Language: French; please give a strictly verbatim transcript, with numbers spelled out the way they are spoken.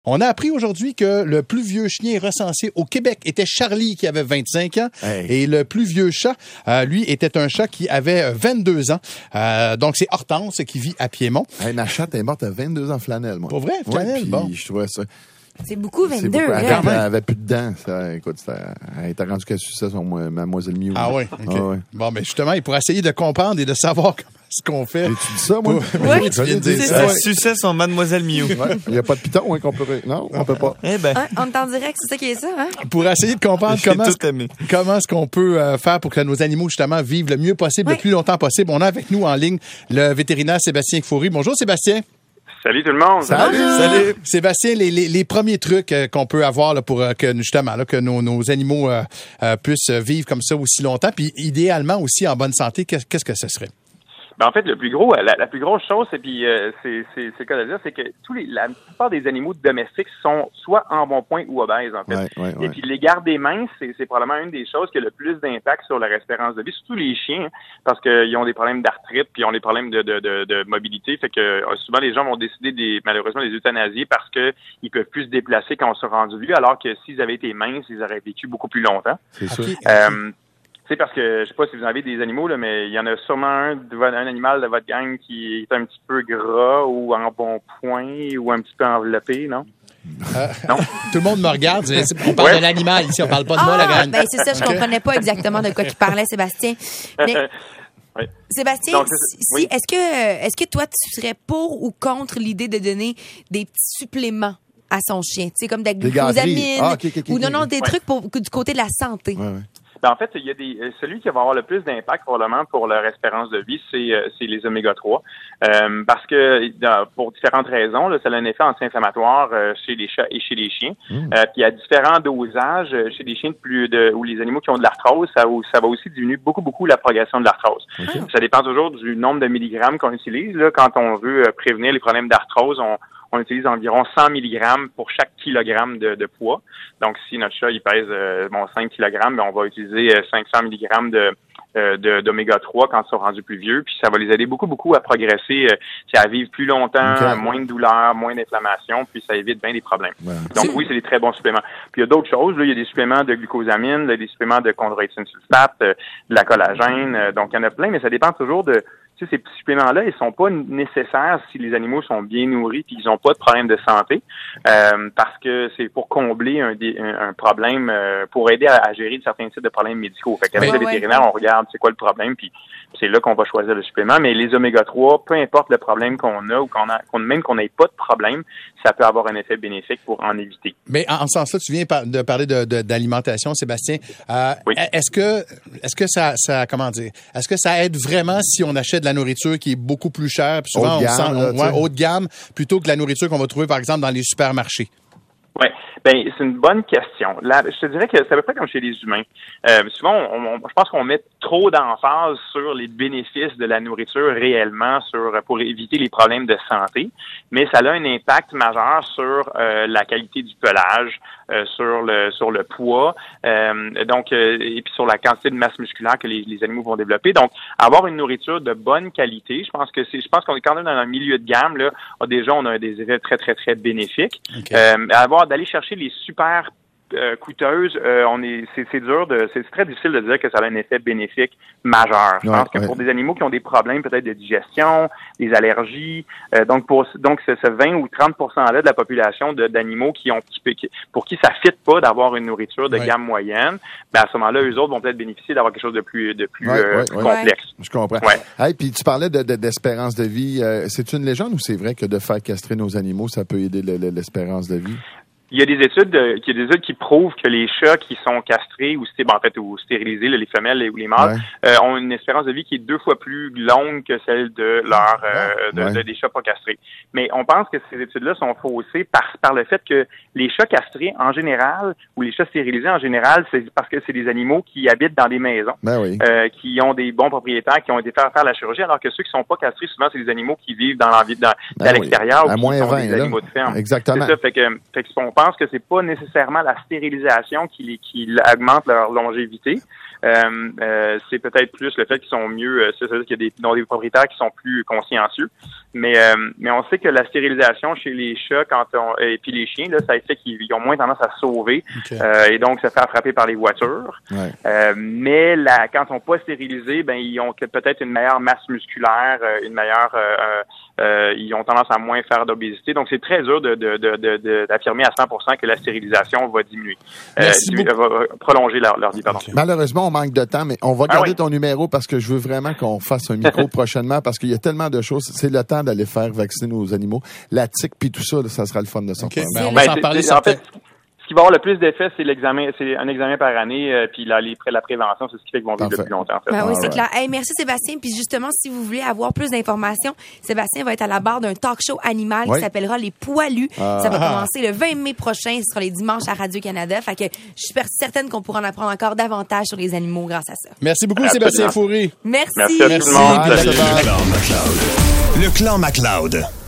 On a appris aujourd'hui que le plus vieux chien recensé au Québec était Charlie, qui avait vingt-cinq ans. Hey. Et le plus vieux chat, euh, lui, était un chat qui avait vingt-deux ans. Euh, donc, c'est Hortense qui vit à Piémont. Hey, ma chatte est morte à vingt-deux ans, Flanelle, moi. Pour vrai? Flanelle, ouais, bon. Je trouvais ça... C'est beaucoup, vingt-deux. C'est beaucoup. Elle, là. avait, elle avait plus de dents. Ça, écoute, ça, elle était rendue qu'elle suçait son Mademoiselle Miou. Ah oui? OK. Ah, ouais. Bon, mais justement, il pourrait essayer de comprendre et de savoir comment ce qu'on fait. J'ai-tu dit ça, moi? Oui, tu viens de dire c'est ça. ça. Elle suçait son Mademoiselle Miou. Il n'y a pas de piton hein, qu'on peut... Non, on peut pas. Eh ben, Hein, on est en direct, c'est ça qui est ça, hein? Pour essayer de comprendre j'ai comment, tout aimé. comment est-ce qu'on peut euh, faire pour que nos animaux, justement, vivent le mieux possible, Oui. le plus longtemps possible. On a avec nous en ligne le vétérinaire Sébastien Foury. Bonjour, Sébastien. Salut tout le monde. Salut. Salut. Sébastien, les, les, les premiers trucs euh, qu'on peut avoir là, pour euh, que justement là, que nos, nos animaux euh, euh, puissent vivre comme ça aussi longtemps, puis idéalement aussi en bonne santé, qu'est-ce, qu'est-ce que ce serait? Ben, en fait, le plus gros, la, la plus grosse chose, et puis euh, c'est c'est c'est quoi de dire, c'est que tous les la plupart des animaux domestiques sont soit en bon point ou obèses en fait. Ouais, ouais, ouais. Et puis les garder minces, c'est c'est probablement une des choses qui a le plus d'impact sur leur espérance de vie, surtout les chiens, hein, parce qu'ils ont des problèmes d'arthrite, puis ils ont des problèmes de de de, de mobilité, fait que euh, souvent les gens vont décider des malheureusement des euthanasier parce que ils peuvent plus se déplacer quand on se rendu vieux, alors que s'ils avaient été minces, ils auraient vécu beaucoup plus longtemps. C'est sûr. Okay. Euh, C'est parce que, je sais pas si vous avez des animaux, là, mais il y en a sûrement un, de vo- un animal de votre gang qui est un petit peu gras ou en bon point ou un petit peu enveloppé, non? Euh, Non? Tout le monde me regarde. On parle Ouais. de l'animal ici, on parle pas de moi, la Ah, gang. ben c'est ça, je comprenais pas exactement de quoi il parlait, Sébastien. Mais Oui. Sébastien, Donc, c'est- si, oui. est-ce que est-ce que toi tu serais pour ou contre l'idée de donner des petits suppléments à son chien, tu sais comme de la Des gâteries. glucosamine Ah, ok, ok, ok, ou non ok. non des Ouais. trucs pour que du côté de la santé. Ouais, ouais. Ben, en fait, il y a des, euh, celui qui va avoir le plus d'impact probablement pour leur espérance de vie, c'est, euh, c'est les oméga trois. Euh, parce que, dans- pour différentes raisons, là, ça a un effet anti-inflammatoire euh, chez les chats et chez les chiens. Mmh. Euh, puis à différents dosages, euh, chez les chiens de plus de, ou les animaux qui ont de l'arthrose, ça, va- ça va aussi diminuer beaucoup, beaucoup la progression de l'arthrose. Okay. Ça dépend toujours du nombre de milligrammes qu'on utilise. Là. Quand on veut euh, prévenir les problèmes d'arthrose, on on utilise environ cent milligrammes pour chaque kilogramme de, de poids. Donc, si notre chat, il pèse euh, bon, cinq kilogrammes, ben, on va utiliser euh, cinq cents milligrammes de, euh, de, d'oméga trois quand ils sont rendus plus vieux. Puis, ça va les aider beaucoup, beaucoup à progresser, euh, à vivre plus longtemps, Okay. moins de douleur, moins d'inflammation, puis ça évite bien des problèmes. Ouais. Donc, C'est- oui, c'est des très bons suppléments. Puis, il y a d'autres choses. Là, il y a des suppléments de glucosamine, là, des suppléments de chondroïtine sulfate, euh, de la collagène. Euh, donc, il y en a plein, mais ça dépend toujours de... Tu sais, ces petits suppléments-là, ils sont pas nécessaires si les animaux sont bien nourris puis ils n'ont pas de problème de santé, euh, parce que c'est pour combler un, dé- un, un problème, euh, pour aider à, à gérer certains types de problèmes médicaux. Fait qu'avec Ouais, le ouais. vétérinaire, on regarde c'est quoi le problème, puis c'est là qu'on va choisir le supplément. Mais les oméga trois, peu importe le problème qu'on a ou qu'on a, qu'on, même qu'on n'ait pas de problème, ça peut avoir un effet bénéfique pour en éviter. Mais en, en ce sens-là, tu viens par- de parler de, de- d'alimentation, Sébastien. Euh, Oui. Est-ce que, est-ce que ça, ça, comment dire, est-ce que ça aide vraiment si on achète de la nourriture qui est beaucoup plus chère, puis souvent Haut de on gamme, sent, là, on- tu sais. ouais, haut de gamme, plutôt que la nourriture qu'on va trouver par exemple dans les supermarchés? Oui, ben c'est une bonne question. Là, je te dirais que c'est à peu près comme chez les humains. Euh, souvent, on, on- je pense qu'on met trop d'emphase sur les bénéfices de la nourriture réellement, sur pour éviter les problèmes de santé, mais ça a un impact majeur sur euh, la qualité du pelage, euh, sur le sur le poids, euh, donc euh, et puis sur la quantité de masse musculaire que les, les animaux vont développer. Donc, avoir une nourriture de bonne qualité, je pense que c'est, je pense qu'on est quand même dans un milieu de gamme là. Déjà, on a des effets très très très bénéfiques. OK. Euh, avoir d'aller chercher les super euh, coûteuses, euh, on est, c'est, c'est dur de, c'est très difficile de dire que ça a un effet bénéfique majeur. Je Ouais, pense que ouais. pour des animaux qui ont des problèmes peut-être de digestion, des allergies, euh, donc pour donc ce, ce vingt ou trente pour cent là de la population de, d'animaux qui ont qui, pour qui ça fit pas d'avoir une nourriture de Ouais. gamme moyenne, ben à ce moment-là, eux autres vont peut-être bénéficier d'avoir quelque chose de plus de plus Ouais, euh, ouais, ouais. complexe. Je comprends. Ouais. Hey, puis tu parlais de, de- d'espérance de vie. Euh, c'est une légende ou c'est vrai que de faire castrer nos animaux, ça peut aider le- le- l'espérance de vie? Il y a des études, de, il y a des études qui prouvent que les chats qui sont castrés ou sté- ben, en fait ou stérilisés, là, les femelles ou les mâles, Ouais. euh, ont une espérance de vie qui est deux fois plus longue que celle de leur euh, de, Ouais. de- des chats pas castrés. Mais on pense que ces études-là sont faussées par par le fait que les chats castrés en général ou les chats stérilisés en général, c'est parce que c'est des animaux qui habitent dans des maisons, Ben oui. euh, qui ont des bons propriétaires, qui ont été faire faire la chirurgie, alors que ceux qui sont pas castrés, souvent c'est des animaux qui vivent dans l'envie dans, Ben à oui. l'extérieur À ou qui moins sont vingt, des là. animaux de ferme. Exactement. C'est ça, fait que, fait que on pense que c'est pas nécessairement la stérilisation qui, qui augmente leur longévité. Euh, euh, c'est peut-être plus le fait qu'ils sont mieux, euh, c'est-à-dire qu'il y a des, dont des propriétaires qui sont plus consciencieux. Mais euh, mais on sait que la stérilisation chez les chats quand on, et puis les chiens, là, ça fait qu'ils ont moins tendance à se sauver okay. euh, et donc se faire frapper par les voitures. Ouais. Euh, mais la, quand ils sont pas stérilisés, ben ils ont peut-être une meilleure masse musculaire, une meilleure euh, euh, ils ont tendance à moins faire d'obésité. Donc c'est très dur de, de, de, de, de d'affirmer à cent pour cent que la stérilisation va diminuer, euh, diminuer va prolonger leur, leur vie. Pardon. Okay. Malheureusement, on manque de temps, mais on va garder ah oui. ton numéro parce que je veux vraiment qu'on fasse un micro prochainement parce qu'il y a tellement de choses. C'est le temps d'aller faire vacciner nos animaux. La tique puis tout ça, là, ça sera le fun de s'en okay. parler. Ben, on va s'en parler. En fait, ce qui va avoir le plus d'effet, c'est l'examen, c'est un examen par année, euh, puis la, les, la prévention, c'est ce qui fait qu'ils vont vivre le plus longtemps. En fait. Ben oui, c'est clair. Hey, merci Sébastien. Puis justement, si vous voulez avoir plus d'informations, Sébastien va être à la barre d'un talk show animal oui. qui s'appellera Les Poilus. Ah. Ça va commencer le vingt mai prochain. Ce sera les dimanches à Radio-Canada. Fait que je suis certaine qu'on pourra en apprendre encore davantage sur les animaux grâce à ça. Merci beaucoup, Absolument. Sébastien Foury. Merci. Merci à tout le monde. Le Clan MacLeod.